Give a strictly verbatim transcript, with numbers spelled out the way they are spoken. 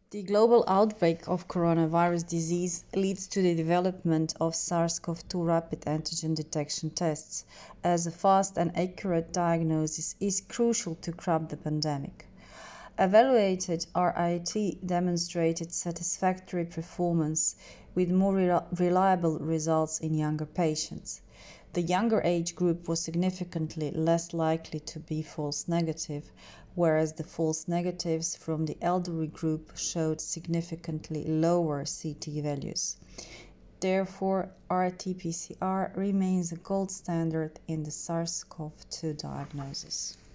The global outbreak of coronavirus disease leads to the development of SARS CoV two rapid antigen detection tests, as a fast and accurate diagnosis is crucial to crack the pandemic. Evaluated R I T demonstrated satisfactory performance with more re reliable results in younger patients. The younger age group was significantly less likely to be false negative, whereas the false negatives from the elderly group showed significantly lower C T values. Therefore, R T P C R remains a gold standard in the SARS CoV two diagnosis.